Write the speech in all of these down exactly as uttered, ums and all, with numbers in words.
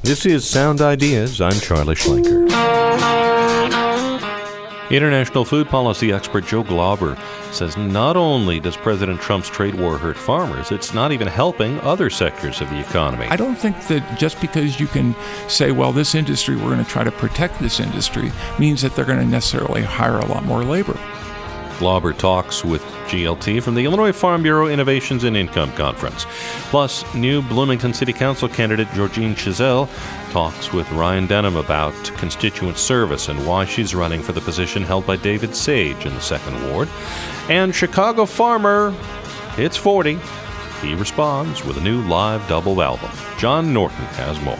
This is Sound Ideas. I'm Charlie Schlenker. International food policy expert Joe Glauber says not only does President Trump's trade war hurt farmers, it's not even helping other sectors of the economy. I don't think that just because you can say, well, this industry, we're going to try to protect this industry, means that they're going to necessarily hire a lot more labor. Glauber talks with G L T from the Illinois Farm Bureau Innovations and Income Conference. Plus, new Bloomington City Council candidate Georgine Chazelle talks with Ryan Denham about constituent service and why she's running for the position held by David Sage in the second Ward. And Chicago farmer hits forty. He responds with a new live double album. John Norton has more.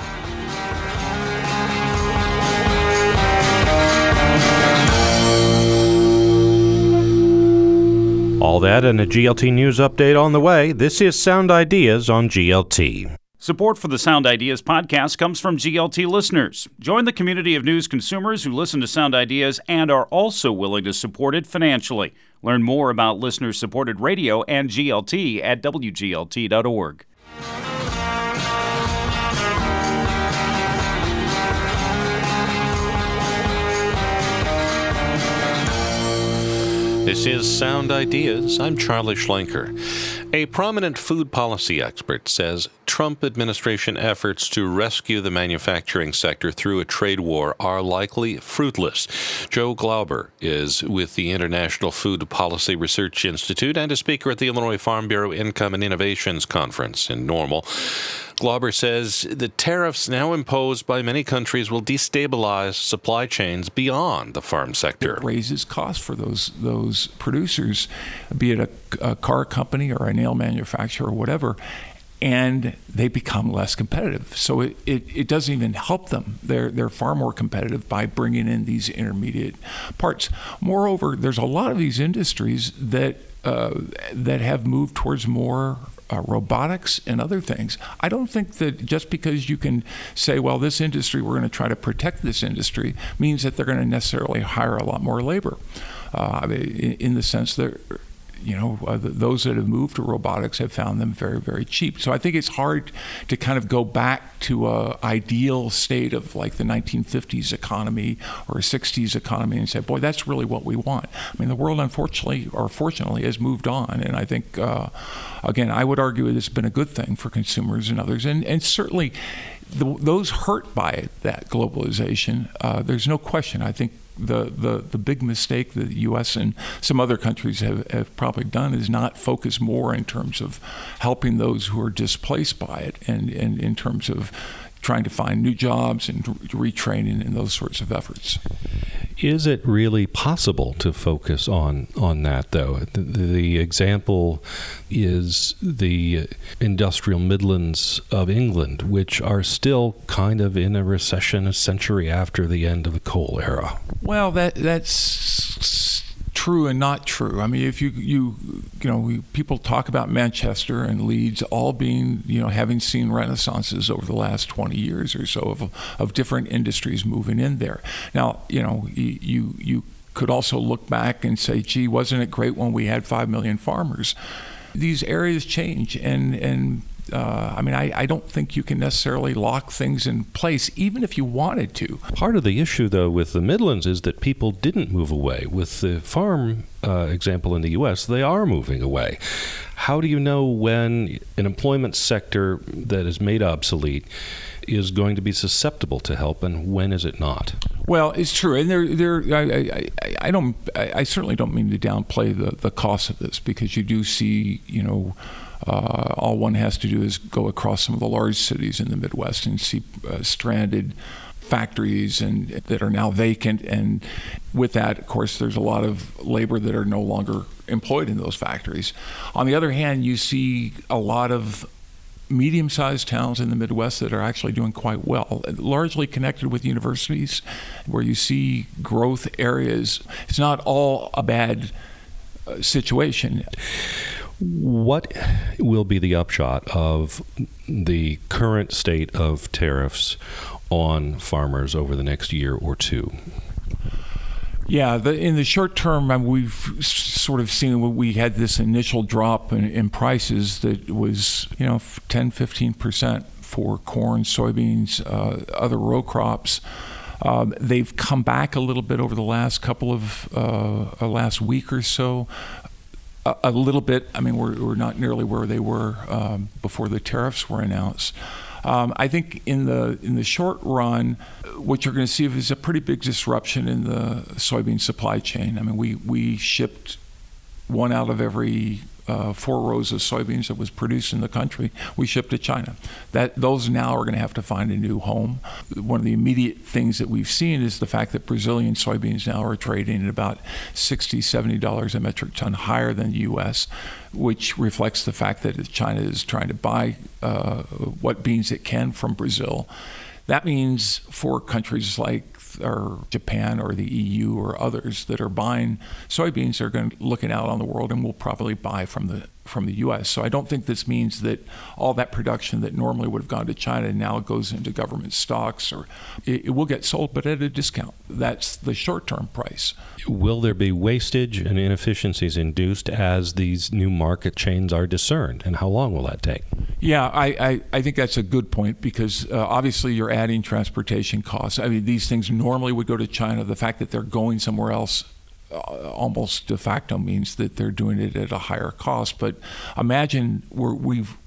All that and a G L T News update on the way. This is Sound Ideas on G L T. Support for the Sound Ideas podcast comes from G L T listeners. Join the community of news consumers who listen to Sound Ideas and are also willing to support it financially. Learn more about listener-supported radio and G L T at W G L T dot org. This is Sound Ideas. I'm Charlie Schlenker. A prominent food policy expert says Trump administration efforts to rescue the manufacturing sector through a trade war are likely fruitless. Joe Glauber is with the International Food Policy Research Institute and a speaker at the Illinois Farm Bureau Income and Innovations Conference in Normal. Glauber says the tariffs now imposed by many countries will destabilize supply chains beyond the farm sector. It raises costs for those those producers, be it a, a car company or a nail manufacturer or whatever, and they become less competitive. So it, it, it doesn't even help them. They're they're far more competitive by bringing in these intermediate parts. Moreover, there's a lot of these industries that uh, that have moved towards more Uh, robotics and other things. I don't think that just because you can say, well, this industry, we're going to try to protect this industry, means that they're going to necessarily hire a lot more labor. Uh, in, in the sense that, you know, uh, those that have moved to robotics have found them very, very cheap. So I think it's hard to kind of go back to a ideal state of like the nineteen fifties economy or a sixties economy and say, boy, that's really what we want. I mean, the world, unfortunately or fortunately, has moved on. And I think, uh, again, I would argue it's been a good thing for consumers and others. And, and certainly the, those hurt by that globalization, uh, there's no question. I think The, the, the big mistake that the U S and some other countries have, have probably done is not focus more in terms of helping those who are displaced by it and, and in terms of trying to find new jobs and retraining and those sorts of efforts. Is it really possible to focus on, on that, though? The, the example is the industrial Midlands of England, which are still kind of in a recession a century after the end of the coal era. Well, that that's true and not true. I mean, if you you you know, we, people talk about Manchester and Leeds all being, you know, having seen renaissances over the last twenty years or so of of different industries moving in there. Now, you know, you you, you could also look back and say, gee, wasn't it great when we had five million farmers? These areas change, and and Uh, I mean, I, I don't think you can necessarily lock things in place, even if you wanted to. Part of the issue, though, with the Midlands is that people didn't move away. With the farm uh, example in the U S, they are moving away. How do you know when an employment sector that is made obsolete is going to be susceptible to help, and when is it not? Well, it's true, and there, there. I, I, I don't. I, I certainly don't mean to downplay the, the cost of this, because you do see, you know. Uh, all one has to do is go across some of the large cities in the Midwest and see uh, stranded factories and that are now vacant. And with that, of course, there's a lot of labor that are no longer employed in those factories. On the other hand, you see a lot of medium-sized towns in the Midwest that are actually doing quite well, largely connected with universities, where you see growth areas. It's not all a bad uh, situation. What will be the upshot of the current state of tariffs on farmers over the next year or two? Yeah, the, in the short term, I mean, we've sort of seen, we had this initial drop in, in prices that was, you know, ten, fifteen percent for corn, soybeans, uh, other row crops. Um, they've come back a little bit over the last couple of uh, last week or so. A, a little bit. I mean, we're, we're not nearly where they were um, before the tariffs were announced. Um, I think in the in the short run, what you're going to see is a pretty big disruption in the soybean supply chain. I mean, we we shipped one out of every uh, four rows of soybeans that was produced in the country, we shipped to China. That those now are going to have to find a new home. One of the immediate things that we've seen is the fact that Brazilian soybeans now are trading at about sixty dollars, seventy dollars a metric ton higher than the U S, which reflects the fact that China is trying to buy uh, what beans it can from Brazil. That means for countries like or Japan or the E U or others that are buying soybeans, they're going to looking out on the world and will probably buy from the from the U S. So I don't think this means that all that production that normally would have gone to China now goes into government stocks, or it, it will get sold, but at a discount. That's the short-term price. Will there be wastage and inefficiencies induced as these new market chains are discerned, and how long will that take? Yeah, I, I, I think that's a good point, because uh, obviously you're adding transportation costs. I mean, these things normally would go to China. The fact that they're going somewhere else uh, almost de facto means that they're doing it at a higher cost. But imagine we're, we've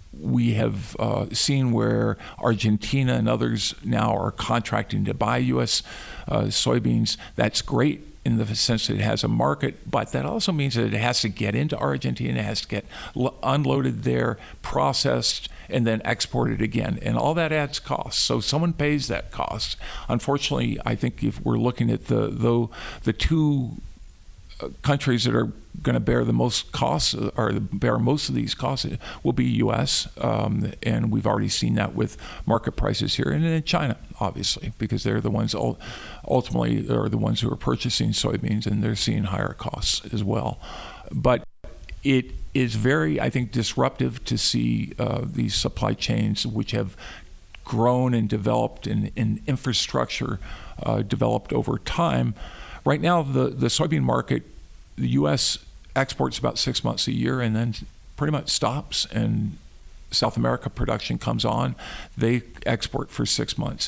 we have uh, seen where Argentina and others now are contracting to buy U S uh, soybeans. That's great in the sense that it has a market, but that also means that it has to get into Argentina, it has to get l- unloaded there, processed, and then exported again. And all that adds costs. So someone pays that cost. Unfortunately, I think if we're looking at the though the two uh, countries that are going to bear the most costs, or bear most of these costs, will be U S, um, and we've already seen that with market prices here, and then China, obviously, because they're the ones ultimately are the ones who are purchasing soybeans, and they're seeing higher costs as well. But it is very, I think, disruptive to see uh, these supply chains, which have grown and developed in, in infrastructure uh, developed over time. Right now, the, the soybean market, the U S exports about six months a year and then pretty much stops, and South America production comes on. They export for six months.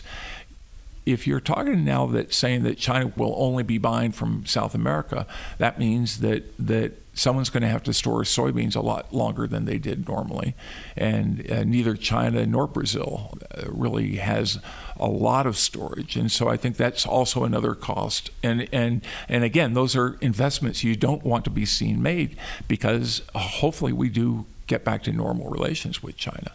If you're talking now that saying that China will only be buying from South America, that means that that someone's going to have to store soybeans a lot longer than they did normally. And uh, neither China nor Brazil uh, really has a lot of storage. And so I think that's also another cost. And and and again, those are investments you don't want to be seen made, because uh, hopefully we do get back to normal relations with China.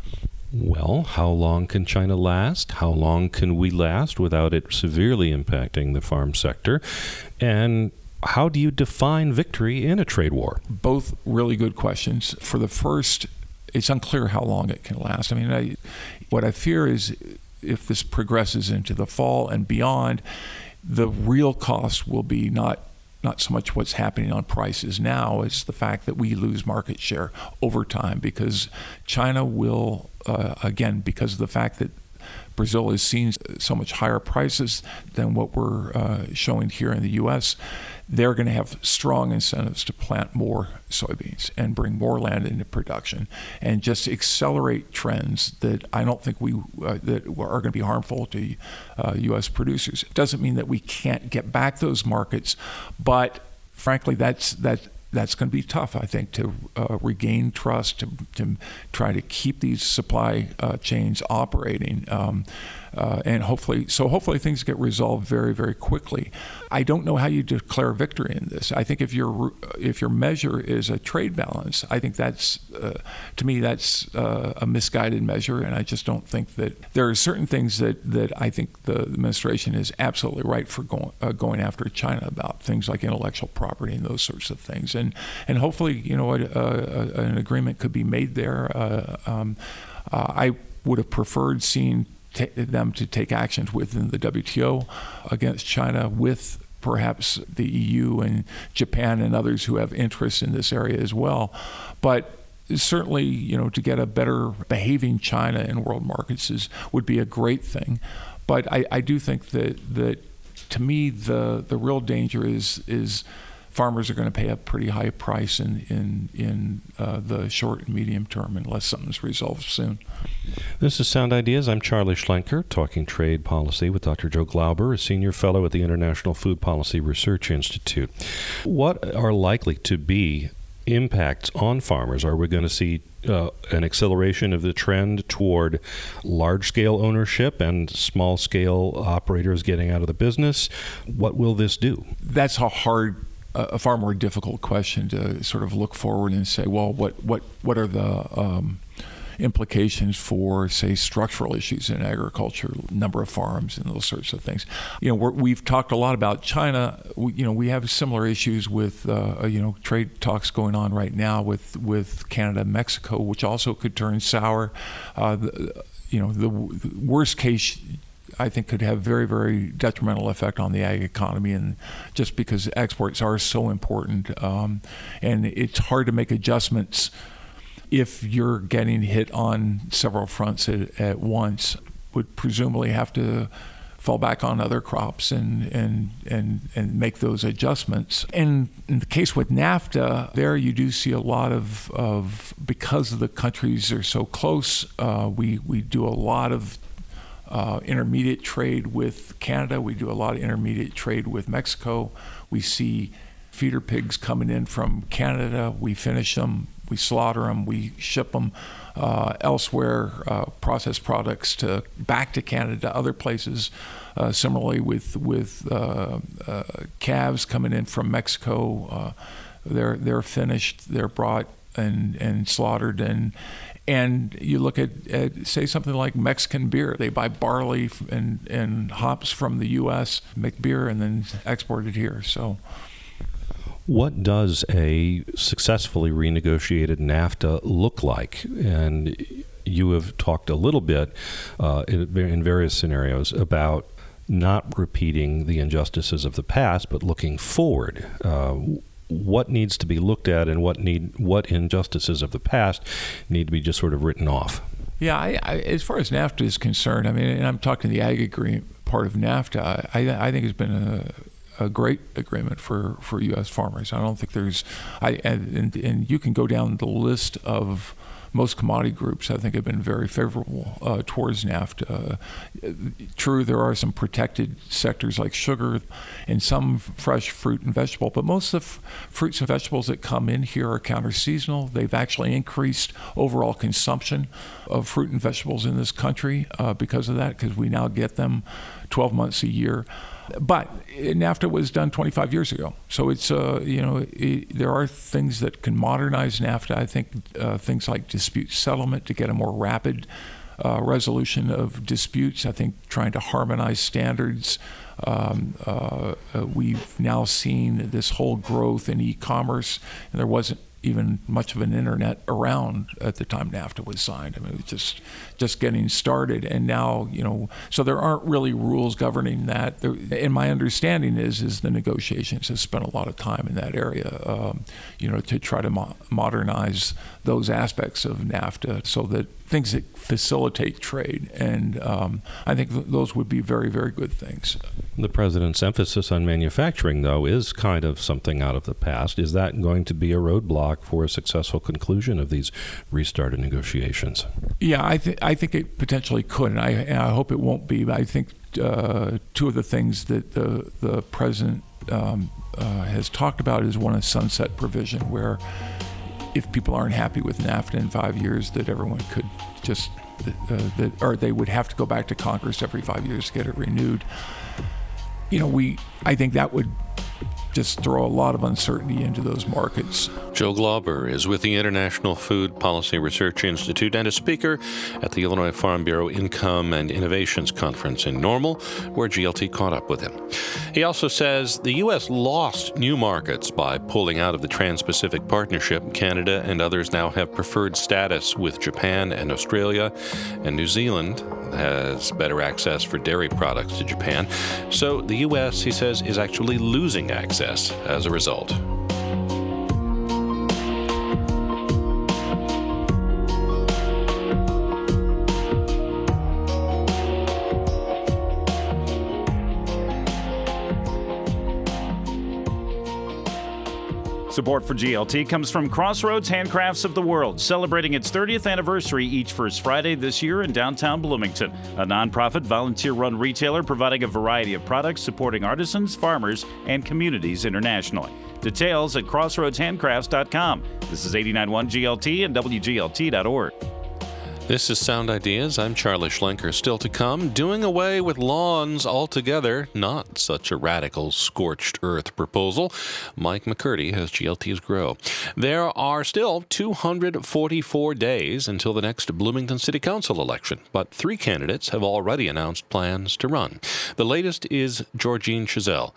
Well, how long can China last? How long can we last without it severely impacting the farm sector? And how do you define victory in a trade war? Both really good questions. For the first, it's unclear how long it can last. I mean, I, what I fear is if this progresses into the fall and beyond, the real cost will be not not so much what's happening on prices now, it's the fact that we lose market share over time, because China will, uh, again, because of the fact that Brazil has seen so much higher prices than what we're uh, showing here in the U S, they're going to have strong incentives to plant more soybeans and bring more land into production, and just accelerate trends that I don't think we uh, that are going to be harmful to uh, U S producers. It doesn't mean that we can't get back those markets, but frankly, that's that. That's going to be tough, I think, to uh, regain trust, to, to try to keep these supply uh, chains operating, um, uh, and hopefully, so hopefully things get resolved very, very quickly. I don't know how you declare victory in this. I think if your if your measure is a trade balance, I think that's uh, to me that's uh, a misguided measure, and I just don't think that there are certain things that, that I think the administration is absolutely right for going uh, going after China about, things like intellectual property and those sorts of things. And and hopefully, you know, a, a, an agreement could be made there. Uh, um, uh, I would have preferred seeing t- them to take actions within the W T O against China, with perhaps the E U and Japan and others who have interests in this area as well. But certainly, you know, to get a better behaving China in world markets is would be a great thing. But I, I do think that that to me the the real danger is is. farmers are going to pay a pretty high price in in in uh, the short and medium term unless something's resolved soon. This is Sound Ideas. I'm Charlie Schlenker, talking trade policy with Doctor Joe Glauber, a senior fellow at the International Food Policy Research Institute. What are likely to be impacts on farmers? Are we going to see uh, an acceleration of the trend toward large-scale ownership and small-scale operators getting out of the business? What will this do? That's a hard, uh, a far more difficult question to sort of look forward and say, well, what what what are the um, implications for, say, structural issues in agriculture, number of farms, and those sorts of things. You know, we're, we've talked a lot about China. We, you know, we have similar issues with, uh, you know, trade talks going on right now with, with Canada and Mexico, which also could turn sour. Uh, the, you know, the, the worst case, I think, could have very, very detrimental effect on the ag economy, and just because exports are so important, um, and it's hard to make adjustments if you're getting hit on several fronts at, at once. Would presumably have to fall back on other crops and and and and make those adjustments. And in the case with NAFTA, there you do see a lot of of because the countries are so close. Uh, we we do a lot of uh, intermediate trade with Canada. We do a lot of intermediate trade with Mexico. We see feeder pigs coming in from Canada. We finish them. We slaughter them, we ship them uh, elsewhere, uh, processed products to back to Canada, other places. Uh, similarly, with with uh, uh, calves coming in from Mexico, uh, they're they're finished, they're brought and and slaughtered, and and you look at, at say something like Mexican beer. They buy barley and and hops from the U S, make beer, and then export it here. So. What does a successfully renegotiated NAFTA look like? And you have talked a little bit uh, in, in various scenarios about not repeating the injustices of the past, but looking forward. Uh, what needs to be looked at, and what need what injustices of the past need to be just sort of written off? Yeah, I, I, as far as NAFTA is concerned, I mean, and I'm talking the ag agreement part of NAFTA, I, I think it's been a a great agreement for, for U S farmers. I don't think there's, I and, and you can go down the list of most commodity groups I think have been very favorable uh, towards NAFTA. Uh, true, there are some protected sectors like sugar and some fresh fruit and vegetable, but most of the f- fruits and vegetables that come in here are counter-seasonal. They've actually increased overall consumption of fruit and vegetables in this country uh, because of that, because we now get them twelve months a year. But NAFTA was done twenty-five years ago, so it's uh, you know it, there are things that can modernize NAFTA. I think uh, things like dispute settlement to get a more rapid uh, resolution of disputes. I think trying to harmonize standards. Um, uh, uh, we've now seen this whole growth in e-commerce, and there wasn't even much of an internet around at the time NAFTA was signed. I mean, it was just just getting started, and now, you know, so there aren't really rules governing that. There, and my understanding is is the negotiations have spent a lot of time in that area, um, you know, to try to mo- modernize those aspects of NAFTA so that things that facilitate trade, and um, I think th- those would be very, very good things. The president's emphasis on manufacturing, though, is kind of something out of the past. Is that going to be a roadblock for a successful conclusion of these restarted negotiations? Yeah, I, th- I think it potentially could, and I, and I hope it won't be. But I think uh, two of the things that the, the president um, uh, has talked about is one, a sunset provision, where if people aren't happy with NAFTA in five years, that everyone could just, uh, that, or they would have to go back to Congress every five years to get it renewed. You know, we, I think that would just throw a lot of uncertainty into those markets. Joe Glauber is with the International Food Policy Research Institute and a speaker at the Illinois Farm Bureau Income and Innovations Conference in Normal, where G L T caught up with him. He also says the U S lost new markets by pulling out of the Trans-Pacific Partnership. Canada and others now have preferred status with Japan and Australia, and New Zealand has better access for dairy products to Japan. So the U S, he says, is actually losing access as a result. Support for G L T comes from Crossroads Handcrafts of the World, celebrating its thirtieth anniversary each first Friday this year in downtown Bloomington. A nonprofit, volunteer-run retailer providing a variety of products supporting artisans, farmers, and communities internationally. Details at crossroads handcrafts dot com. This is eighty-nine point one G L T and W G L T dot org. This is Sound Ideas. I'm Charlie Schlenker. Still to come, doing away with lawns altogether. Not such a radical scorched earth proposal. Mike McCurdy has G L T's Grow. There are still two hundred forty-four days until the next Bloomington City Council election, but three candidates have already announced plans to run. The latest is Georgine Chazelle,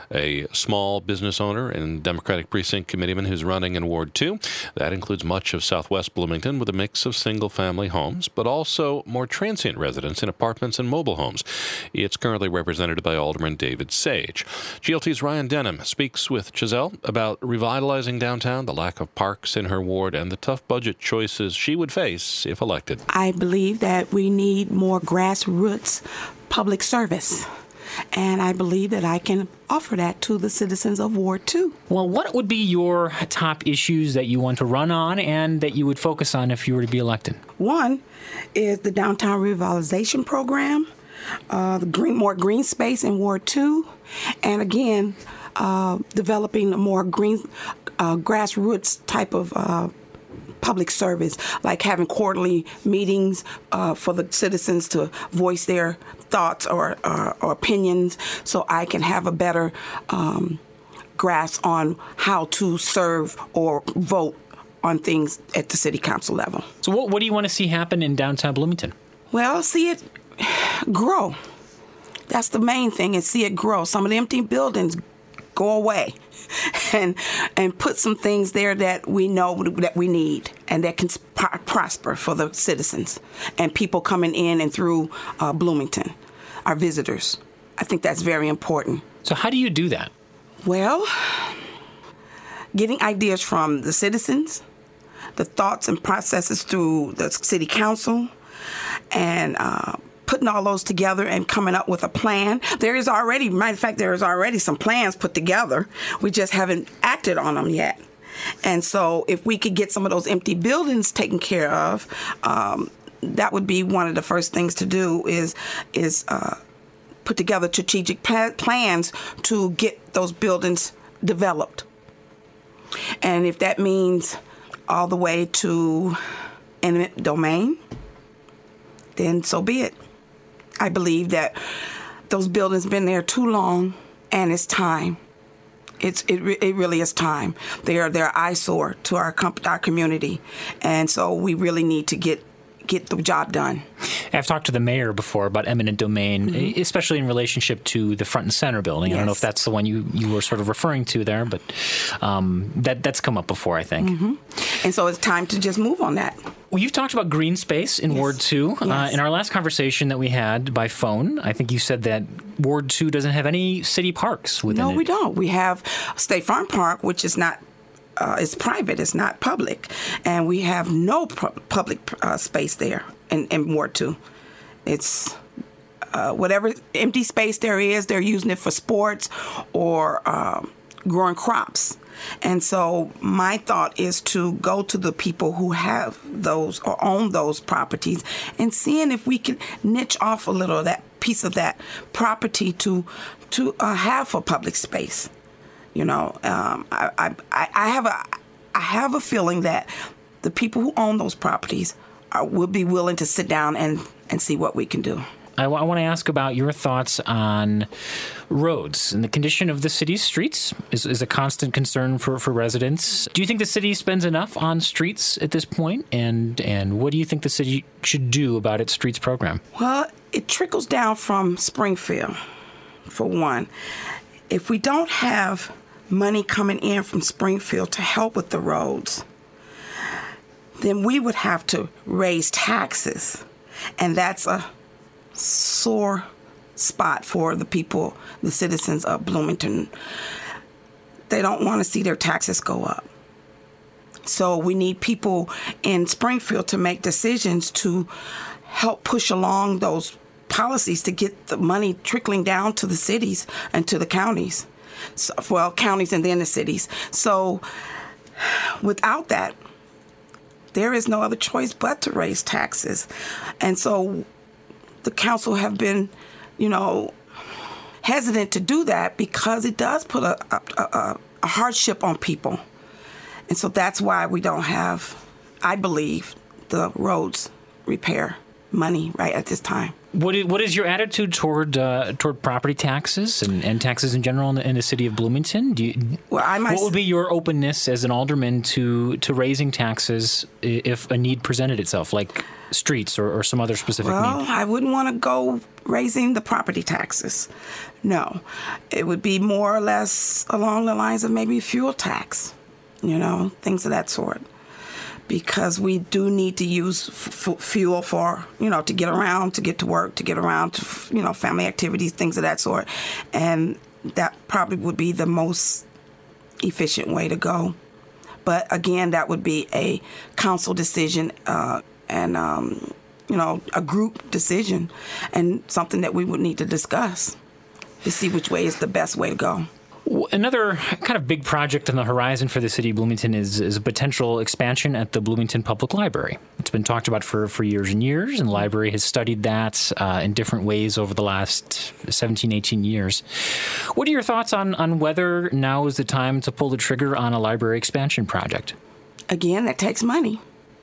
a small business owner and Democratic Precinct Committeeman who's running in Ward two. That includes much of southwest Bloomington with a mix of single-family homes, but also more transient residents in apartments and mobile homes. It's currently represented by Alderman David Sage. G L T's Ryan Denham speaks with Chazelle about revitalizing downtown, the lack of parks in her ward, and the tough budget choices she would face if elected. I believe that we need more grassroots public service. And I believe that I can offer that to the citizens of Ward two. Well, what would be your top issues that you want to run on and that you would focus on if you were to be elected? One is the downtown revitalization program, uh, the green, more green space in Ward two, and again, uh, developing a more green, uh, grassroots type of uh, public service, like having quarterly meetings uh, for the citizens to voice their thoughts or, or, or opinions, so I can have a better um, grasp on how to serve or vote on things at the city council level. So what, what do you want to see happen in downtown Bloomington? Well, see it grow. That's the main thing, is see it grow. Some of the empty buildings go away, and and put some things there that we know that we need and that can sp- prosper for the citizens and people coming in and through uh, Bloomington, our visitors. I think that's very important. So how do you do that? Well, getting ideas from the citizens, the thoughts and processes through the city council, and uh, putting all those together and coming up with a plan. There is already, matter of fact, there is already some plans put together. We just haven't acted on them yet. And so if we could get some of those empty buildings taken care of, um, that would be one of the first things to do is, is uh, put together strategic pl- plans to get those buildings developed. And if that means all the way to eminent domain, then so be it. I believe that those buildings have been there too long, and it's time. It's it, it really is time. They are they're eyesore to our our community, and so we really need to get get the job done. I've talked to the mayor before about eminent domain, mm-hmm. especially in relationship to the Front and Center building. Yes. I don't know if that's the one you, you were sort of referring to there, but um, that that's come up before, I think. Mm-hmm. And so it's time to just move on that. Well, you've talked about green space in yes. Ward two. Yes. Uh, in our last conversation that we had by phone, I think you said that Ward two doesn't have any city parks within no, it. No, we don't. We have State Farm Park, which is not Uh, it's private, it's not public, and we have no pu- public uh, space there in, in Ward two. It's uh, whatever empty space there is, they're using it for sports or um, growing crops. And so my thought is to go to the people who have those or own those properties and seeing if we can niche off a little of that piece of that property to to uh, have for public space. You know, um, I, I, I have a, I have a feeling that the people who own those properties are, will be willing to sit down and, and see what we can do. I, w- I want to ask about your thoughts on roads and the condition of the city's streets is, is a constant concern for, for residents. Do you think the city spends enough on streets at this point? And, and what do you think the city should do about its streets program? Well, it trickles down from Springfield, for one. If we don't have money coming in from Springfield to help with the roads, then we would have to raise taxes. And that's a sore spot for the people, the citizens of Bloomington. They don't want to see their taxes go up. So we need people in Springfield to make decisions to help push along those policies to get the money trickling down to the cities and to the counties. So, well, counties and then the cities. So without that, there is no other choice but to raise taxes. And so the council have been, you know, hesitant to do that because it does put a, a, a, a hardship on people. And so that's why we don't have, I believe, the roads repair money right at this time. What is, what is your attitude toward uh, toward property taxes and, and taxes in general in the, in the city of Bloomington? Do you, well, I might, what would be your openness as an alderman to, to raising taxes if a need presented itself, like streets or, or some other specific well, need? I wouldn't want to go raising the property taxes. No. It would be more or less along the lines of maybe fuel tax, you know, things of that sort. Because we do need to use f- fuel for, you know, to get around, to get to work, to get around, to, you know, family activities, things of that sort. And that probably would be the most efficient way to go. But again, that would be a council decision uh, and, um, you know, a group decision and something that we would need to discuss to see which way is the best way to go. Another kind of big project on the horizon for the city of Bloomington is, is a potential expansion at the Bloomington Public Library. It's been talked about for, for years and years, and the library has studied that uh, in different ways over the last seventeen, eighteen years. What are your thoughts on, on whether now is the time to pull the trigger on a library expansion project? Again, that takes money.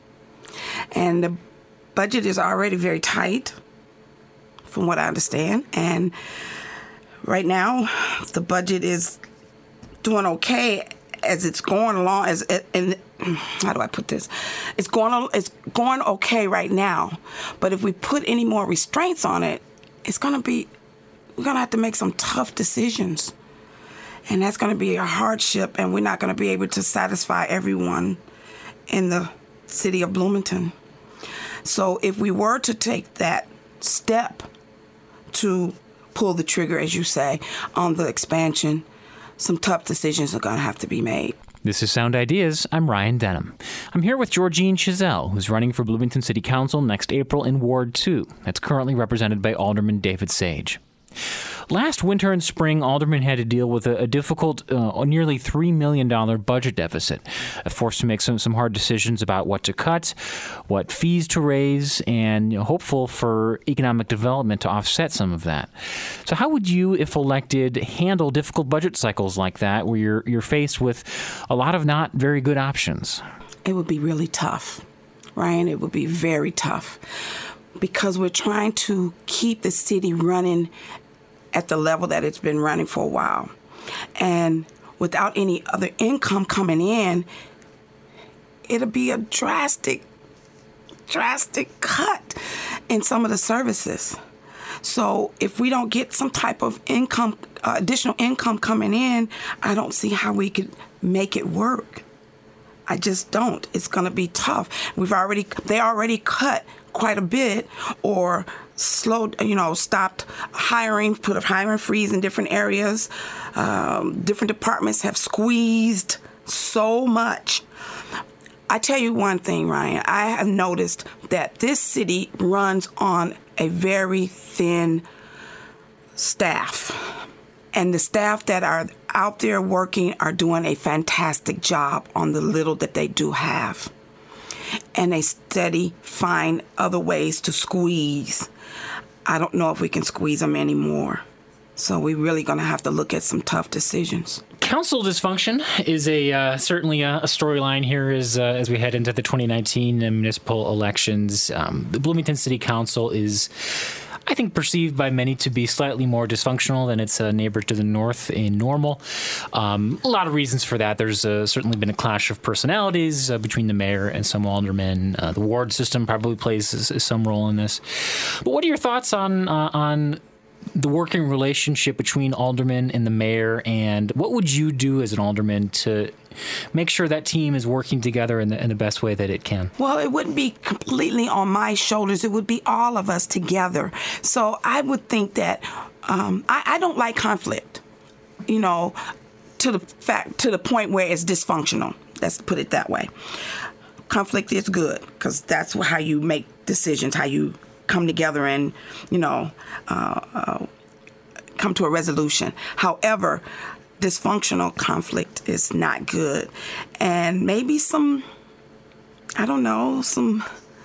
And the budget is already very tight, from what I understand. And right now, the budget is doing okay as it's going along. As and how do I put this? It's going it's going okay right now. But if we put any more restraints on it, it's going to be we're going to have to make some tough decisions, and that's going to be a hardship. And we're not going to be able to satisfy everyone in the city of Bloomington. So if we were to take that step to pull the trigger, as you say, on the expansion, some tough decisions are going to have to be made. This is Sound Ideas. I'm Ryan Denham. I'm here with Georgene Chazelle, who's running for Bloomington City Council next April in Ward two. That's currently represented by Alderman David Sage. Last winter and spring, Alderman had to deal with a, a difficult, uh, nearly three million dollars budget deficit, uh, forced to make some, some hard decisions about what to cut, what fees to raise, and you know, hopeful for economic development to offset some of that. So how would you, if elected, handle difficult budget cycles like that, where you're, you're faced with a lot of not very good options? It would be really tough, Ryan. It would be very tough, because we're trying to keep the city running at the level that it's been running for a while. And without any other income coming in, it'll be a drastic, drastic cut in some of the services. So if we don't get some type of income, uh, additional income coming in, I don't see how we could make it work. I just don't. It's going to be tough. We've already, they already cut quite a bit, or slowed, you know, stopped hiring, put a hiring freeze in different areas. Um, different departments have squeezed so much. I tell you one thing, Ryan, I have noticed that this city runs on a very thin staff. And the staff that are out there working are doing a fantastic job on the little that they do have. And they steady find other ways to squeeze. I don't know if we can squeeze them anymore. So we're really going to have to look at some tough decisions. Council dysfunction is a uh, certainly a, a storyline here as uh, as we head into the twenty nineteen municipal elections. Um, the Bloomington City Council is, I think, perceived by many to be slightly more dysfunctional than its uh, neighbor to the north in Normal. Um, a lot of reasons for that. There's uh, certainly been a clash of personalities uh, between the mayor and some aldermen. Uh, the ward system probably plays s- some role in this. But what are your thoughts on uh, on the working relationship between aldermen and the mayor, and what would you do as an alderman to make sure that team is working together in the, in the best way that it can? Well, it wouldn't be completely on my shoulders. It would be all of us together. So I would think that um, I, I don't like conflict, you know, to the fact to the point where it's dysfunctional. Let's put it that way. Conflict is good because that's how you make decisions, how you come together and, you know, uh, uh, come to a resolution. However, dysfunctional conflict is not good. And maybe some, I don't know, some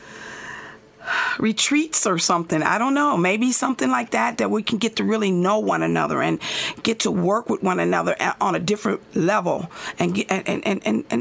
retreats or something. I don't know. Maybe something like that, that we can get to really know one another and get to work with one another on a different level and get, and, and, and, and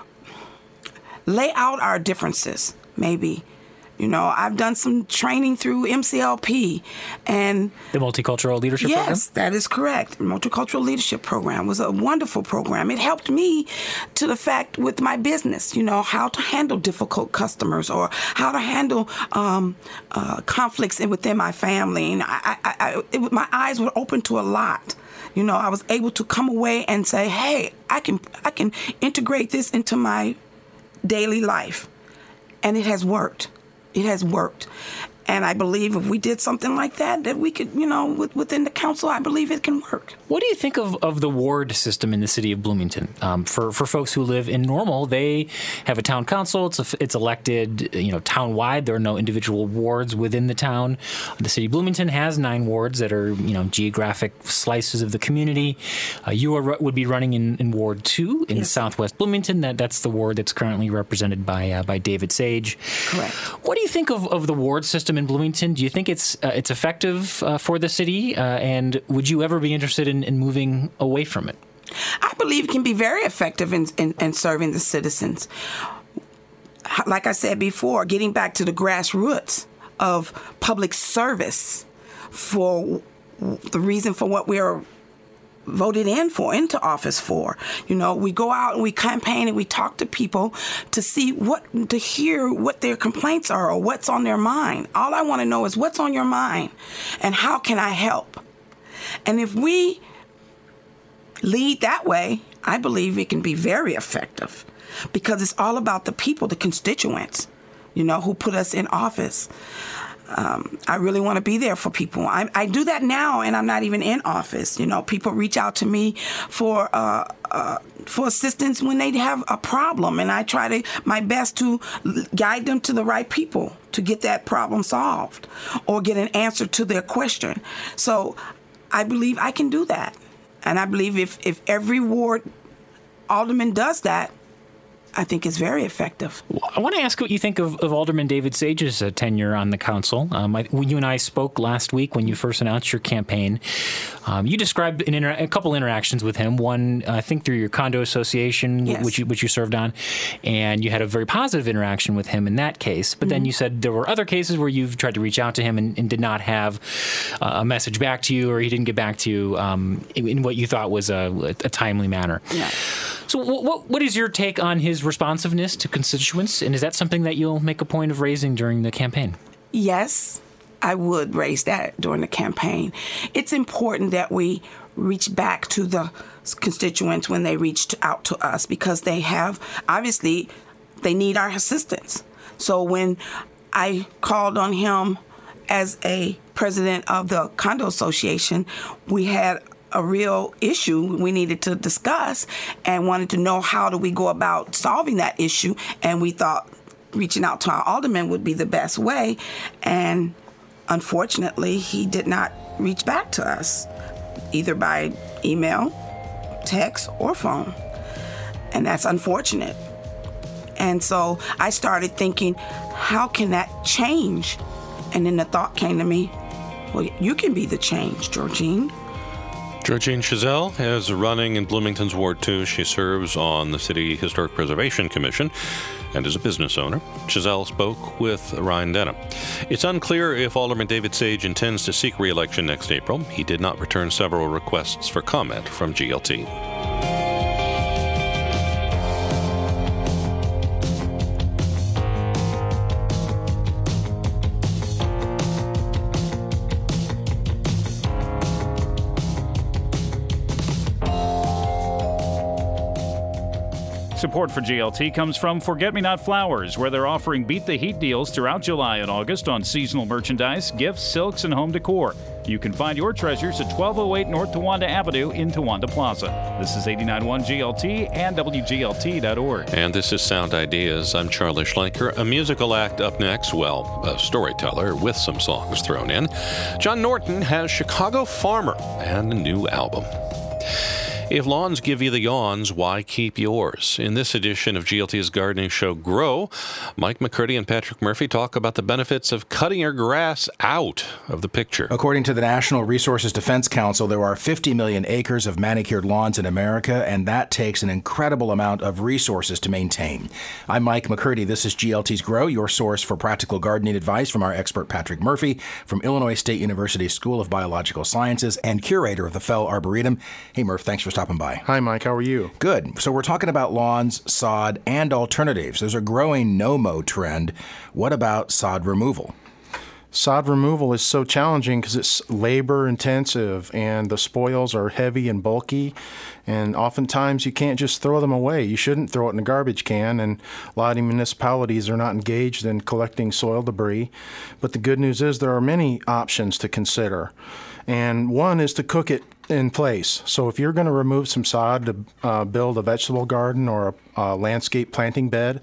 lay out our differences, maybe. You know, I've done some training through M C L P and the Multicultural Leadership yes, Program? Yes, that is correct. The Multicultural Leadership Program was a wonderful program. It helped me to the fact with my business, you know, how to handle difficult customers or how to handle um, uh, conflicts within my family. And I, I, I, it, my eyes were open to a lot. You know, I was able to come away and say, hey, I can, I can integrate this into my daily life. And it has worked. It has worked. And I believe if we did something like that, that we could, you know, with, within the council, I believe it can work. What do you think of, of the ward system in the city of Bloomington? Um, for, for folks who live in Normal, they have a town council. It's a, it's elected, you know, town-wide. There are no individual wards within the town. The city of Bloomington has nine wards that are, you know, geographic slices of the community. Uh, you are, would be running in, in Ward two in yes. Southwest Bloomington. That That's the ward that's currently represented by uh, by David Sage. Correct. What do you think of, of the ward system in Bloomington? Do you think it's uh, it's effective uh, for the city? Uh, and would you ever be interested in, in moving away from it? I believe it can be very effective in, in, in serving the citizens. Like I said before, getting back to the grassroots of public service for the reason for what we are voted in for, into office for. You know, we go out and we campaign and we talk to people to see what, to hear what their complaints are or what's on their mind. All I want to know is what's on your mind and how can I help? And if we lead that way, I believe it can be very effective because it's all about the people, the constituents, you know, who put us in office. Um, I really want to be there for people. I, I do that now, and I'm not even in office. You know, people reach out to me for uh, uh, for assistance when they have a problem, and I try to my best to guide them to the right people to get that problem solved or get an answer to their question. So I believe I can do that, and I believe if if every ward alderman does that, I think it's very effective. I want to ask what you think of, of Alderman David Sage's uh, tenure on the council. Um, I, when you and I spoke last week when you first announced your campaign, um, you described an inter- a couple interactions with him. One, I think, through your condo association, yes. which you, which you served on, and you had a very positive interaction with him in that case. But mm-hmm. then you said there were other cases where you've tried to reach out to him and, and did not have uh, a message back to you, or he didn't get back to you um, in, in what you thought was a, a timely manner. Yeah. So what what is your take on his responsiveness to constituents, and is that something that you'll make a point of raising during the campaign? Yes, I would raise that during the campaign. It's important that we reach back to the constituents when they reach out to us because they have, obviously, they need our assistance. So when I called on him as a president of the condo association, we had a real issue we needed to discuss and wanted to know how do we go about solving that issue. And we thought reaching out to our alderman would be the best way. And unfortunately, he did not reach back to us, either by email, text, or phone. And that's unfortunate. And so I started thinking, how can that change? And then the thought came to me, well, you can be the change, Georgene. Georgene Chazelle is running in Bloomington's Ward two. She serves on the City Historic Preservation Commission and is a business owner. Chazelle spoke with Ryan Denham. It's unclear if Alderman David Sage intends to seek re-election next April. He did not return several requests for comment from G L T. Support for G L T comes from Forget-Me-Not Flowers, where they're offering Beat the Heat deals throughout July and August on seasonal merchandise, gifts, silks, and home decor. You can find your treasures at twelve oh eight North Towanda Avenue in Towanda Plaza. This is eighty-nine point one G L T and W G L T dot org. And this is Sound Ideas. I'm Charlie Schlenker. A musical act up next, well, a storyteller with some songs thrown in. John Norton has Chicago Farmer and a new album. If lawns give you the yawns, why keep yours? In this edition of G L T's gardening show, Grow, Mike McCurdy and Patrick Murphy talk about the benefits of cutting your grass out of the picture. According to the National Resources Defense Council, there are fifty million acres of manicured lawns in America, and that takes an incredible amount of resources to maintain. I'm Mike McCurdy. This is G L T's Grow, your source for practical gardening advice from our expert Patrick Murphy from Illinois State University School of Biological Sciences and curator of the Fell Arboretum. Hey, Murph, thanks for stopping by. Hi, Mike. How are you? Good. So we're talking about lawns, sod, and alternatives. There's a growing no-mow trend. What about sod removal? Sod removal is so challenging because it's labor intensive and the spoils are heavy and bulky, and oftentimes you can't just throw them away. You shouldn't throw it in a garbage can, and a lot of municipalities are not engaged in collecting soil debris. But the good news is there are many options to consider, and one is to cook it in place. So if you're going to remove some sod to uh, build a vegetable garden or a, a landscape planting bed,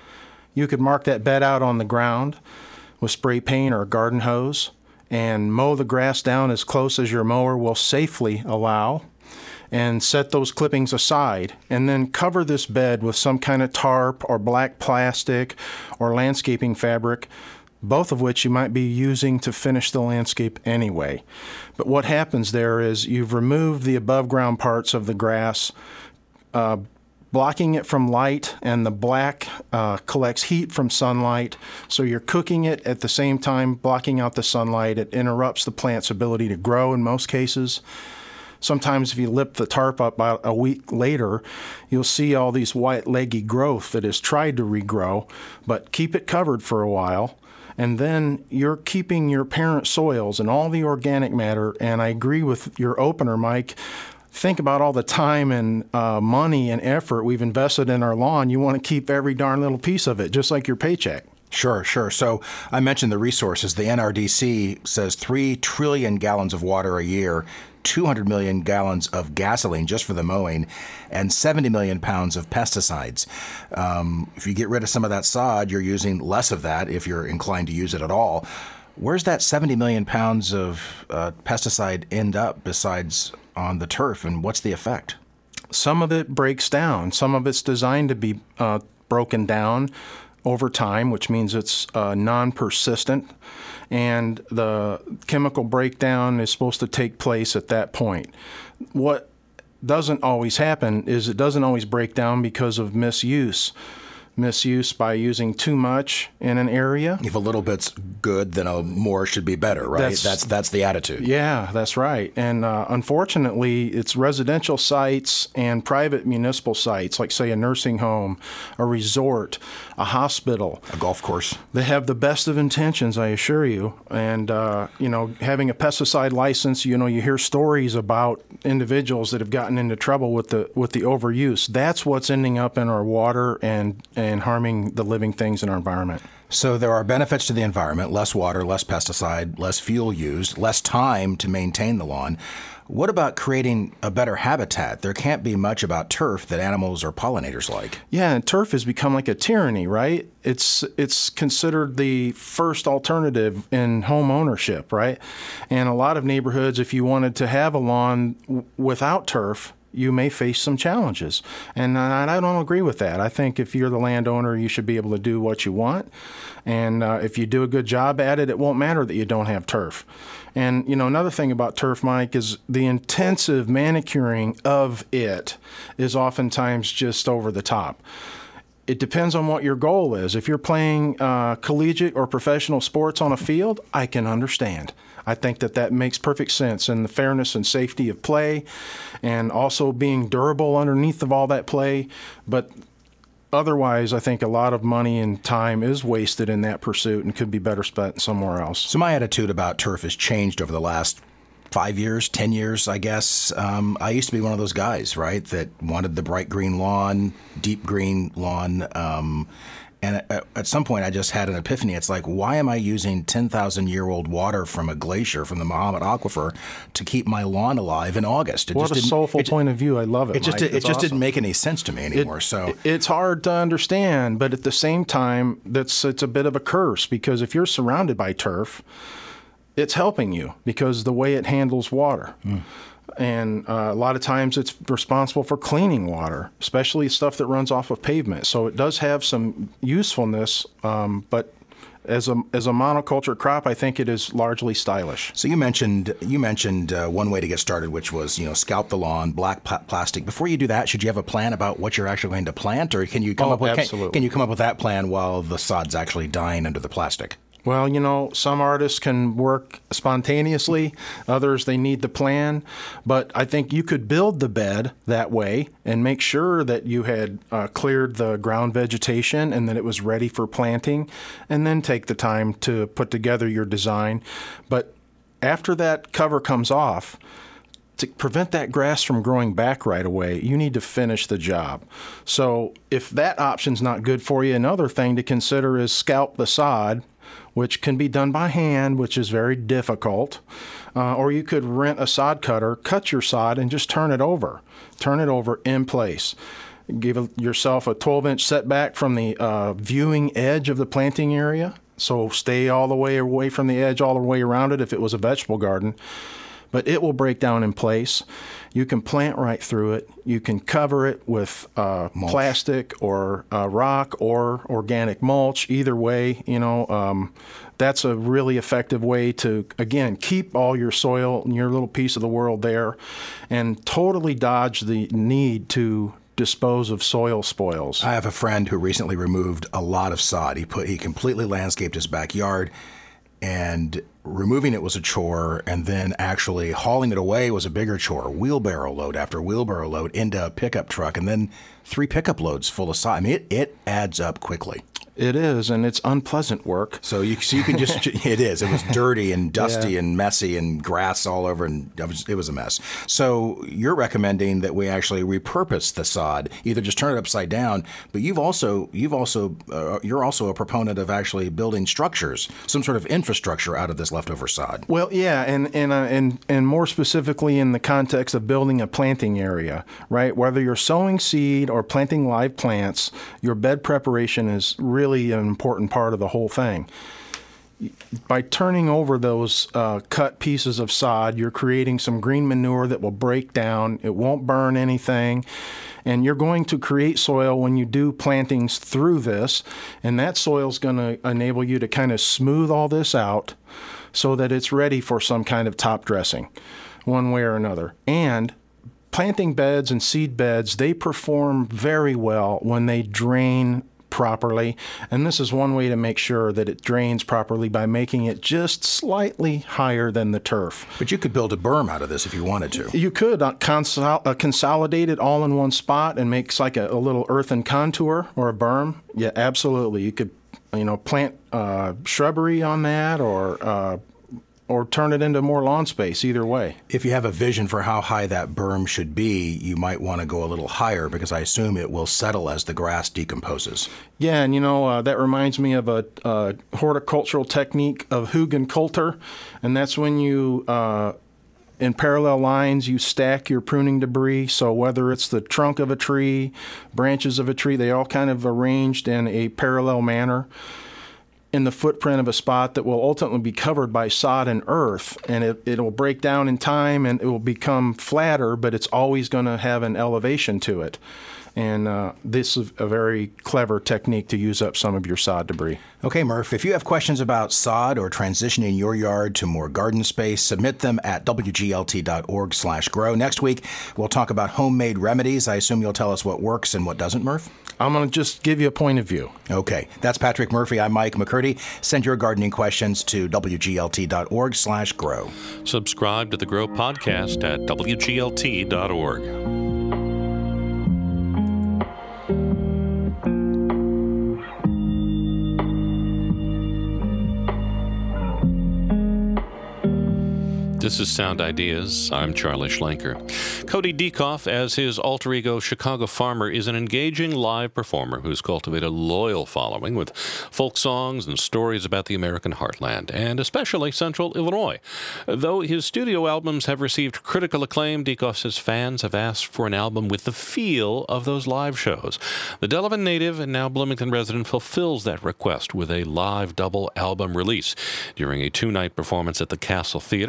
you could mark that bed out on the ground with spray paint or a garden hose and mow the grass down as close as your mower will safely allow, and set those clippings aside, and then cover this bed with some kind of tarp or black plastic or landscaping fabric, both of which you might be using to finish the landscape anyway. But what happens there is you've removed the above ground parts of the grass, uh, blocking it from light, and the black uh, collects heat from sunlight. So you're cooking it at the same time, blocking out the sunlight. It interrupts the plant's ability to grow in most cases. Sometimes if you lift the tarp up about a week later, you'll see all these white leggy growth that has tried to regrow, but keep it covered for a while. And then you're keeping your parent soils and all the organic matter. And I agree with your opener, Mike. Think about all the time and uh, money and effort we've invested in our lawn. You want to keep every darn little piece of it, just like your paycheck. Sure, sure. So I mentioned the resources. The N R D C says three trillion gallons of water a year, two hundred million gallons of gasoline just for the mowing, and seventy million pounds of pesticides. Um, if you get rid of some of that sod, you're using less of that if you're inclined to use it at all. Where's that seventy million pounds of uh, pesticide end up besides on the turf, and what's the effect? Some of it breaks down. Some of it's designed to be uh, broken down over time, which means it's uh, non-persistent, and the chemical breakdown is supposed to take place at that point. What doesn't always happen is it doesn't always break down because of misuse. Misuse by using too much in an area. If a little bit's good, then a more should be better, right? That's that's, that's the attitude. Yeah, that's right. And uh, unfortunately, it's residential sites and private municipal sites, like, say, a nursing home, a resort, a hospital. A golf course. They have the best of intentions, I assure you. And, uh, you know, having a pesticide license, you know, you hear stories about individuals that have gotten into trouble with the with the overuse. That's what's ending up in our water and and harming the living things in our environment. So there are benefits to the environment: less water, less pesticide, less fuel used, less time to maintain the lawn. What about creating a better habitat? There can't be much about turf that animals or pollinators like. Yeah, and turf has become like a tyranny, right? It's it's considered the first alternative in home ownership, right? And a lot of neighborhoods, if you wanted to have a lawn w- without turf, you may face some challenges. And I don't agree with that. I think if you're the landowner, you should be able to do what you want. And uh, if you do a good job at it, it won't matter that you don't have turf. And, you know, another thing about turf, Mike, is the intensive manicuring of it is oftentimes just over the top. It depends on what your goal is. If you're playing uh, collegiate or professional sports on a field, I can understand. I think that that makes perfect sense, and the fairness and safety of play, and also being durable underneath of all that play. But otherwise, I think a lot of money and time is wasted in that pursuit and could be better spent somewhere else. So my attitude about turf has changed over the last five years, ten years, I guess. Um, I used to be one of those guys, right, that wanted the bright green lawn, deep green lawn. Um, and at, at some point, I just had an epiphany. It's like, why am I using ten thousand year old water from a glacier, from the Muhammad Aquifer, to keep my lawn alive in August? It what just a soulful it, point of view. I love it, It just, Mike. it, it just awesome. didn't make any sense to me anymore. It, so it's hard to understand, but at the same time, that's it's a bit of a curse, because if you're surrounded by turf, it's helping you because the way it handles water. Mm. And uh, a lot of times it's responsible for cleaning water, especially stuff that runs off of pavement. So it does have some usefulness, um, but as a as a monoculture crop, I think it is largely stylish. So you mentioned you mentioned uh, one way to get started, which was you know scalp the lawn, black pl- plastic. Before you do that, should you have a plan about what you're actually going to plant, or can you come Oh, up with absolutely. can, can you come up with that plan while the sod's actually dying under the plastic? Well, you know, some artists can work spontaneously, others they need the plan, but I think you could build the bed that way and make sure that you had uh, cleared the ground vegetation and that it was ready for planting, and then take the time to put together your design. But after that cover comes off, to prevent that grass from growing back right away, you need to finish the job. So if that option's not good for you, another thing to consider is scalp the sod, which can be done by hand, which is very difficult. Uh, or you could rent a sod cutter, cut your sod, and just turn it over. Turn it over in place. Give yourself a twelve-inch setback from the uh, viewing edge of the planting area. So stay all the way away from the edge, all the way around it if it was a vegetable garden. But it will break down in place. You can plant right through it. You can cover it with uh, plastic or uh, rock or organic mulch. Either way, you know, um, that's a really effective way to, again, keep all your soil and your little piece of the world there and totally dodge the need to dispose of soil spoils. I have a friend who recently removed a lot of sod. He put he completely landscaped his backyard, and removing it was a chore, and then actually hauling it away was a bigger chore. Wheelbarrow load after wheelbarrow load into a pickup truck, and then three pickup loads full of sod. I mean, it, it adds up quickly. It is, and it's unpleasant work. So you, so you can just, it is. It was dirty and dusty Yeah. and messy and grass all over, and it was, it was a mess. So you're recommending that we actually repurpose the sod, either just turn it upside down, but you've also, you've also, uh, you're also a proponent of actually building structures, some sort of infrastructure out of this leftover sod. Well, yeah, and and uh, and and more specifically in the context of building a planting area, right? Whether you're sowing seed or planting live plants, your bed preparation is really an important part of the whole thing. By turning over those uh, cut pieces of sod, you're creating some green manure that will break down. It won't burn anything. And you're going to create soil when you do plantings through this. And that soil is going to enable you to kind of smooth all this out so that it's ready for some kind of top dressing, one way or another. And planting beds and seed beds, they perform very well when they drain properly, and this is one way to make sure that it drains properly by making it just slightly higher than the turf. But you could build a berm out of this if you wanted to. You could uh, consol- uh, consolidate it all in one spot and make like a, a little earthen contour or a berm. Yeah, absolutely. You could, you know, plant uh, shrubbery on that, or uh, or turn it into more lawn space, either way. If you have a vision for how high that berm should be, you might want to go a little higher, because I assume it will settle as the grass decomposes. Yeah, and you know, uh, that reminds me of a uh, horticultural technique of Hugin-Coulter, and that's when you, uh, in parallel lines, you stack your pruning debris. So whether it's the trunk of a tree, branches of a tree, they all kind of arranged in a parallel manner in the footprint of a spot that will ultimately be covered by sod and earth, and it, it'll break down in time and it will become flatter, but it's always going to have an elevation to it. And uh, this is a very clever technique to use up some of your sod debris. Okay, Murph, if you have questions about sod or transitioning your yard to more garden space, submit them at w g l t dot org slash grow. Next week, we'll talk about homemade remedies. I assume you'll tell us what works and what doesn't, Murph? I'm going to just give you a point of view. Okay. That's Patrick Murphy. I'm Mike McCurdy. Send your gardening questions to w g l t dot org slash grow. Subscribe to the Grow Podcast at w g l t dot org. This is Sound Ideas. I'm Charlie Schlenker. Cody Dieckhoff, as his alter ego Chicago Farmer, is an engaging live performer who's cultivated a loyal following with folk songs and stories about the American heartland, and especially Central Illinois. Though his studio albums have received critical acclaim, Dieckhoff says fans have asked for an album with the feel of those live shows. The Delavan native and now Bloomington resident fulfills that request with a live double album release during a two-night performance at the Castle Theater, August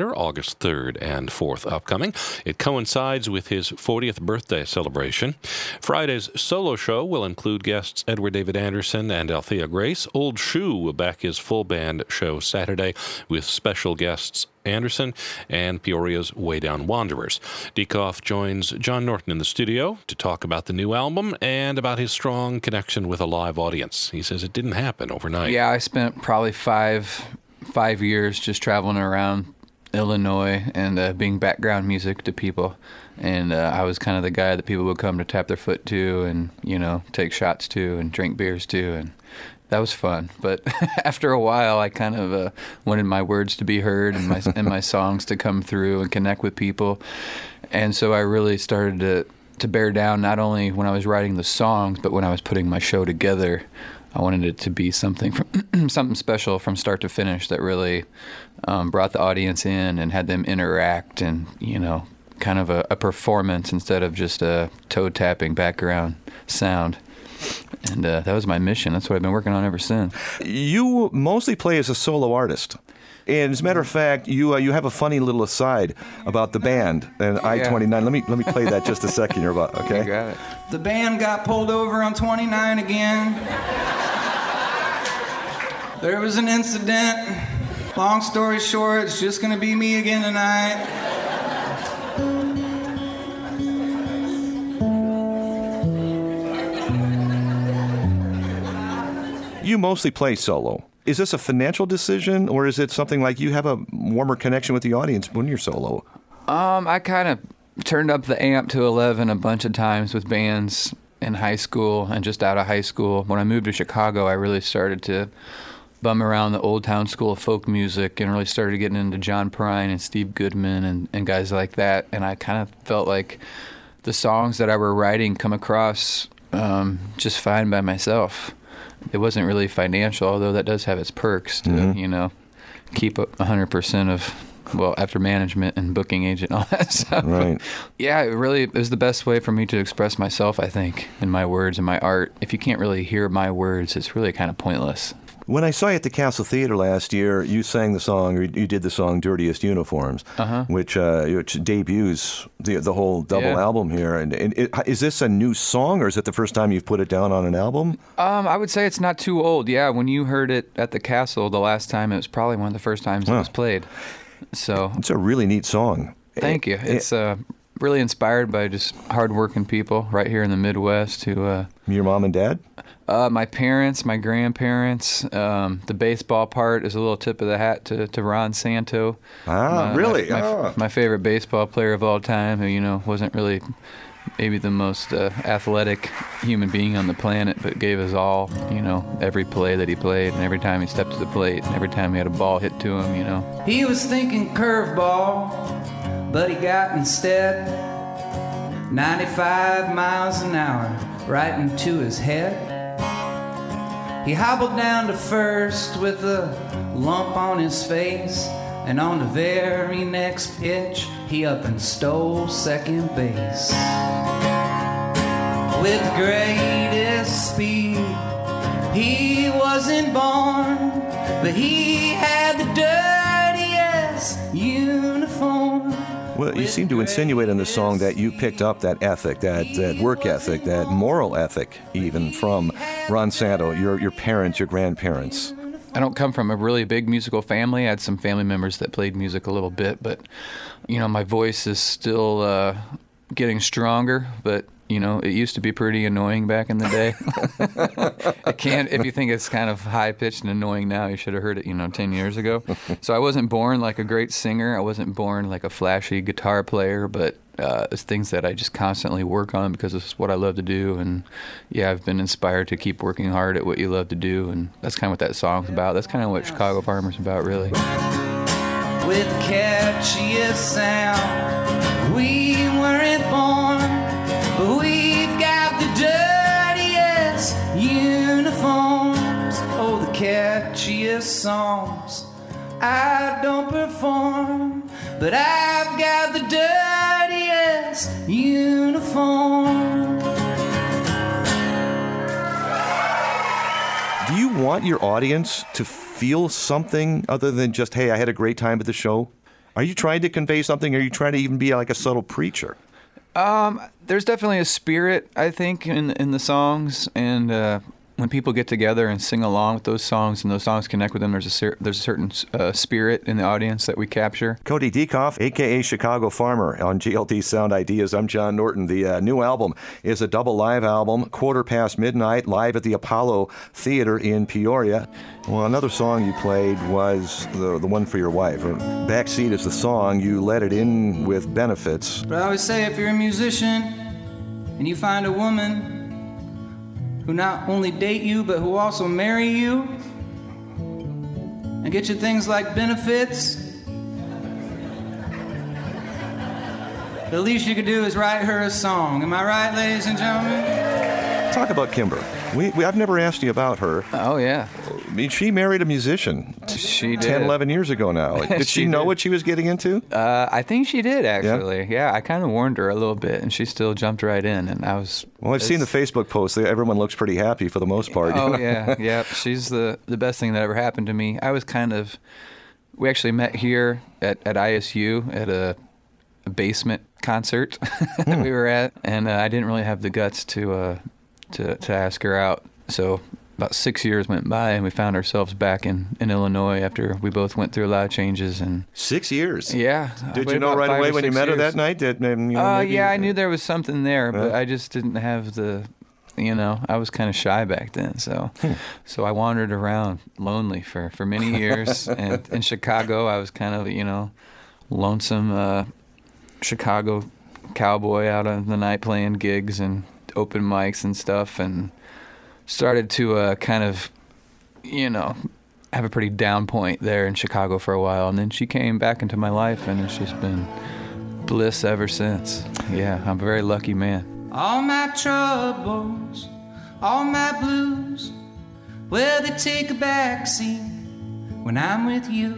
August third and fourth upcoming. It coincides with his fortieth birthday celebration. Friday's solo show will include guests Edward David Anderson and Althea Grace. Old Shoe will back his full band show Saturday with special guests Anderson and Peoria's Way Down Wanderers. Dieckhoff joins John Norton in the studio to talk about the new album and about his strong connection with a live audience. He says it didn't happen overnight. Yeah, I spent probably five five years just traveling around Illinois and uh, being background music to people. And uh, I was kind of the guy that people would come to tap their foot to and, you know, take shots to and drink beers to. And that was fun. But after a while, I kind of uh, wanted my words to be heard and my and my songs to come through and connect with people. And so I really started to, to bear down, not only when I was writing the songs, but when I was putting my show together. I wanted it to be something from something special from start to finish that really um, brought the audience in and had them interact and, you know, kind of a, a performance instead of just a toe-tapping background sound. And uh, that was my mission. That's what I've been working on ever since. You mostly play as a solo artist. And as a matter of fact, you uh, you have a funny little aside about the band and I twenty-nine. Let me let me play that just a second here, about okay? You got it. The band got pulled over on twenty-nine again. There was an incident. Long story short, it's just gonna be me again tonight. You mostly play solo. Is this a financial decision, or is it something like you have a warmer connection with the audience when you're solo? Um, I kind of turned up the amp to eleven a bunch of times with bands in high school and just out of high school. When I moved to Chicago, I really started to bum around the Old Town School of folk music and really started getting into John Prine and Steve Goodman and, and guys like that. And I kind of felt like the songs that I were writing come across um, just fine by myself. It wasn't really financial, although that does have its perks to, mm-hmm. you know, keep up one hundred percent of, well, after management and booking agent and all that stuff. Right. Yeah, it really it was the best way for me to express myself, I think, in my words and my art. If you can't really hear my words, it's really kind of pointless. When I saw you at the Castle Theater last year, you sang the song, or you did the song "Dirtiest Uniforms," uh-huh. which uh, which debuts the the whole double yeah. album here. And, and it, is this a new song, or is it the first time you've put it down on an album? Um, I would say it's not too old. Yeah, when you heard it at the Castle the last time, it was probably one of the first times huh. it was played. So it's a really neat song. Thank you. It's uh, really inspired by just hardworking people right here in the Midwest who. Uh, Your mom and dad? Uh, my parents, my grandparents. Um, the baseball part is a little tip of the hat to, to Ron Santo. Ah, uh, really? My, my, ah. my favorite baseball player of all time, who, you know, wasn't really maybe the most uh, athletic human being on the planet, but gave us all, you know, every play that he played and every time he stepped to the plate and every time he had a ball hit to him, you know. He was thinking curveball, but he got instead ninety-five miles an hour right into his head. He hobbled down to first with a lump on his face, and on the very next pitch, he up and stole second base. With the greatest speed, he wasn't born, but he had the dirtiest uniform. Well, you seem to insinuate in the song that you picked up that ethic, that, that work ethic, that moral ethic, even from Ron Santo, your your parents, your grandparents. I don't come from a really big musical family. I had some family members that played music a little bit, but, you know, my voice is still uh, getting stronger, but, you know, it used to be pretty annoying back in the day. It can't, if you think it's kind of high-pitched and annoying now, you should have heard it, you know, ten years ago. So I wasn't born like a great singer. I wasn't born like a flashy guitar player, but uh, it's things that I just constantly work on because it's what I love to do. And, yeah, I've been inspired to keep working hard at what you love to do, and that's kind of what that song's about. That's kind of what Chicago Farmer's about, really. With the catchiest sound, we weren't born, but we've got the dirtiest uniforms. Oh, the catchiest songs I don't perform, but I've got the dirtiest uniform. Do you want your audience to feel something other than just, hey, I had a great time at the show? Are you trying to convey something? Or are you trying to even be like a subtle preacher? Um, there's definitely a spirit, I think, in in the songs, and uh, when people get together and sing along with those songs, and those songs connect with them, there's a cer- there's a certain uh, spirit in the audience that we capture. Cody Dieckhoff, a k a. Chicago Farmer, on G L T Sound Ideas. I'm John Norton. The uh, new album is a double live album, Quarter Past Midnight, live at the Apollo Theater in Peoria. Well, another song you played was the the one for your wife. Backseat is the song. You let it in with Benefits. But I always say, if you're a musician and you find a woman who not only date you, but who also marry you and get you things like benefits, the least you could do is write her a song. Am I right, ladies and gentlemen? Talk about Kimber. We, we I've never asked you about her. Oh, yeah. I mean, she married a musician She did. ten, eleven years ago now. Did she, She know did. what she was getting into? Uh, I think she did, actually. Yeah, I kind of warned her a little bit, and she still jumped right in, and I was... Well, I've seen the Facebook posts. Everyone looks pretty happy for the most part. Oh, you know? yeah, yeah. She's the, the best thing that ever happened to me. I was kind of... We actually met here at, at I S U at a, a basement concert that we were at, and uh, I didn't really have the guts to, uh, to, to ask her out, so... About six years went by, and we found ourselves back in, in Illinois after we both went through a lot of changes. And Six years? Yeah. Did Wait you know about right five away or when you six met her years. that night? That, um, you know, Uh, maybe- yeah, I knew there was something there, but Yeah. I just didn't have the, you know, I was kind of shy back then. So so I wandered around lonely for, for many years. And in Chicago, I was kind of, you know, lonesome uh, Chicago cowboy out on the night playing gigs and open mics and stuff, and started to uh, kind of, you know, have a pretty down point there in Chicago for a while. And then she came back into my life, and it's just been bliss ever since. Yeah, I'm a very lucky man. All my troubles, all my blues, well, they take a backseat when I'm with you.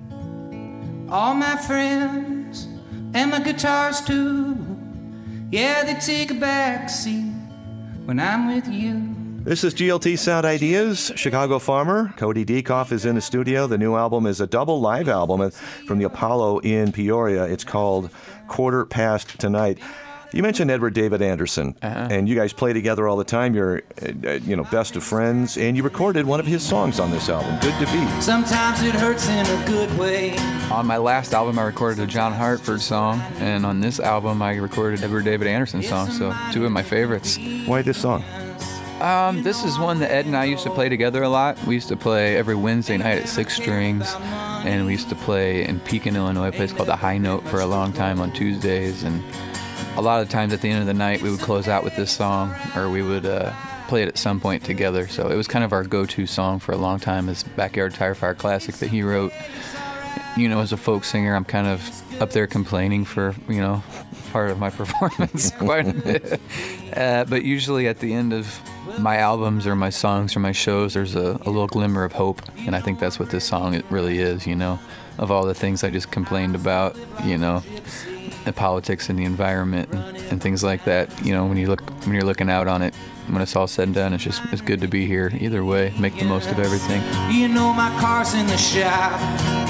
All my friends and my guitars too, yeah, they take a backseat when I'm with you. This is G L T Sound Ideas, Chicago Farmer. Cody Dieckhoff is in the studio. The new album is a double live album from the Apollo in Peoria. It's called Quarter Past Tonight. You mentioned Edward David Anderson, Uh-huh. and you guys play together all the time. You're, uh, you know, best of friends, and you recorded one of his songs on this album, Good to Be. Sometimes it hurts in a good way. On my last album, I recorded a John Hartford song, and on this album, I recorded Edward David Anderson song, so two of my favorites. Why this song? Um, this is one that Ed and I used to play together a lot. We used to play every Wednesday night at Six Strings, and we used to play in Pekin, Illinois, a place called the High Note for a long time on Tuesdays, and a lot of times at the end of the night, we would close out with this song, or we would uh, play it at some point together. So it was kind of our go-to song for a long time, this Backyard Tire Fire classic that he wrote. You know, as a folk singer, I'm kind of up there complaining for, you know, part of my performance quite a bit. Uh, but usually at the end of my albums or my songs or my shows, there's a, a little glimmer of hope. And I think that's what this song it really is, you know, of all the things I just complained about, you know, the politics and the environment and, and things like that. You know, when you look when you're looking out on it, when it's all said and done, it's just it's good to be here either way. Make the most of everything. You know my car's in the shop.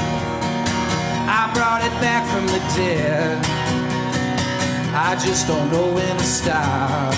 I brought it back from the dead. I just don't know when to stop.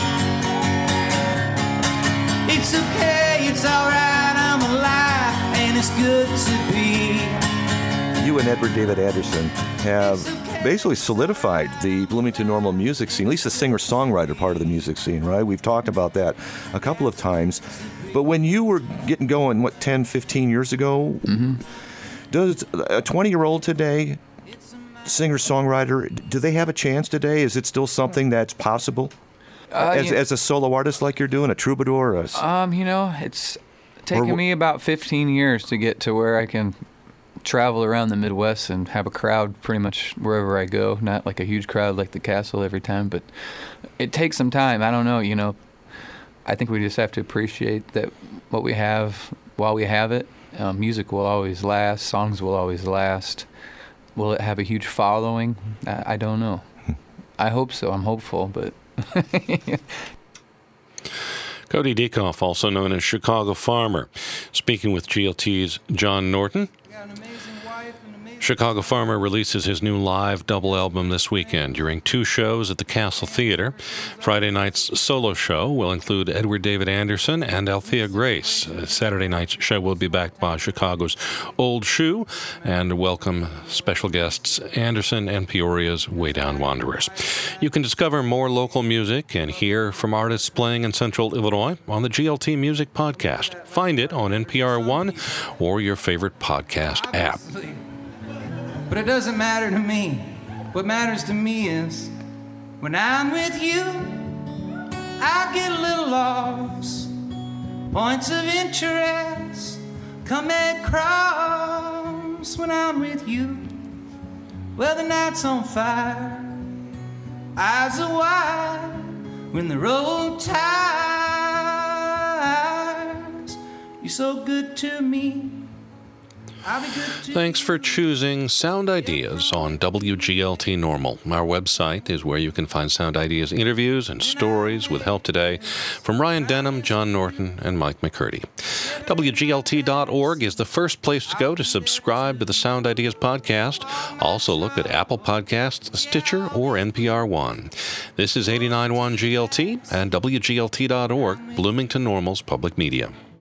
It's okay, it's alright, I'm alive, and it's good to be. You and Edward David Anderson have basically solidified the Bloomington Normal music scene, at least the singer-songwriter part of the music scene, right? We've talked about that a couple of times. But when you were getting going, what, ten, fifteen years ago, Mm-hmm. does a twenty-year-old today, singer-songwriter, do they have a chance today? Is it still something that's possible? Uh, as, you- as a solo artist like you're doing, a troubadour? A, Um, you know, it's taken Or wh- me about fifteen years to get to where I can travel around the Midwest and have a crowd pretty much wherever I go. Not like a huge crowd like the Castle every time, but it takes some time. I don't know, you know. I think we just have to appreciate that what we have while we have it. Um, music will always last. Songs will always last. Will it have a huge following? I, I don't know. I hope so. I'm hopeful, but... Cody Dieckhoff, also known as Chicago Farmer, speaking with G L T's John Norton. Chicago Farmer releases his new live double album this weekend during two shows at the Castle Theater. Friday night's solo show will include Edward David Anderson and Althea Grace. Saturday night's show will be backed by Chicago's Old Shoe and welcome special guests Anderson and Peoria's Way Down Wanderers. You can discover more local music and hear from artists playing in Central Illinois on the G L T Music Podcast. Find it on N P R One or your favorite podcast app. But it doesn't matter to me. What matters to me is when I'm with you, I get a little lost. Points of interest come across when I'm with you. Well, the night's on fire, eyes are wide when the road tires. You're so good to me. Thanks for choosing Sound Ideas on W G L T Normal. Our website is where you can find Sound Ideas interviews and stories with help today from Ryan Denham, John Norton, and Mike McCurdy. W G L T dot org is the first place to go to subscribe to the Sound Ideas podcast. Also look at Apple Podcasts, Stitcher, or N P R One. This is eighty-nine point one G L T and W G L T dot org, Bloomington Normal's public media.